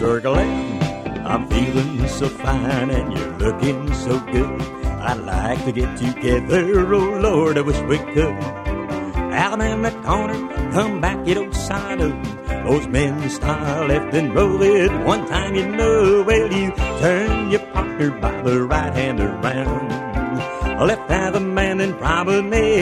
circling. I'm feeling so fine and you're looking so good. I'd like to get together, oh Lord, I wish we could. Out in that corner, come back, you don't sign up. Those men start left and roll it one time, you know. Well, you turn your partner by the right hand around. Left hand the man and probably